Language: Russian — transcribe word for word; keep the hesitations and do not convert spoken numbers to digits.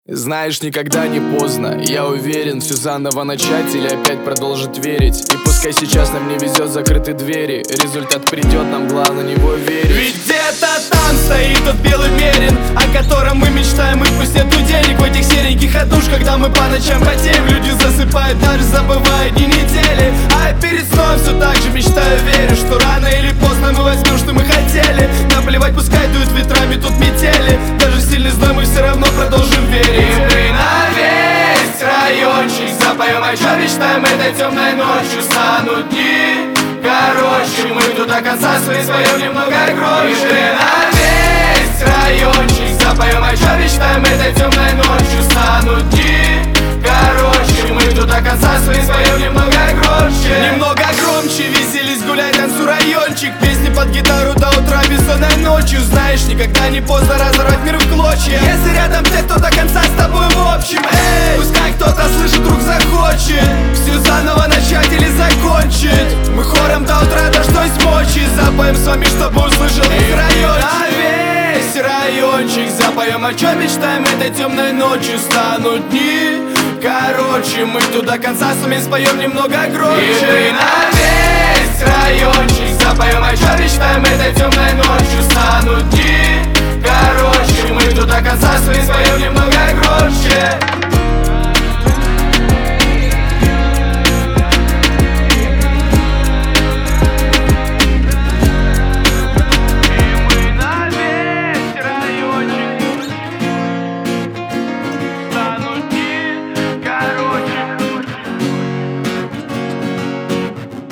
Знаешь, никогда не поздно, я уверен, все заново начать или опять продолжить верить. И пускай сейчас нам не везет закрыты двери, результат придет, нам главное в него верить. Ведь где-то там стоит тот белый мерин, о котором мы мечтаем, и пусть нету денег в этих сереньких одуш. Когда мы по ночам потеем, люди засыпают, даже забывая дни недели. А перед сном все так же мечтаю, верю, что рано или поздно мы возьмем, что мы хотели. Наплевать, пускай дуют ветрами тут метели, даже сильный зной мы все равно продолжим верить. И мы на весь райончик запоем, о чем мечтаем этой темной ночью. Станут дни короче, мы тут до конца своей споем немного громче. И мы на весь райончик запоем, о чем мечтаем этой темной ночью. Станут дни короче, мы тут до конца своей споем немного громче. Немного громче, веселись, гуляй, танцуй, райончик. Песни под гитару до утра бессонной ночью. Знаешь, никогда не поздно разорвать мир в клочья, если рядом те, кто до конца с тобой в общем. Эй, пускай кто-то слышит, вдруг захочет все заново начать или закончить. Мы хором до утра дождь мочи запоем с вами, чтобы услышал весь райончик. На весь райончик запоем, о чем мечтаем этой темной ночью. Станут дни короче, мы тут до конца с вами споем немного громче. И мы на весь райончик запоем, о чем мечтаем этой темной ночью.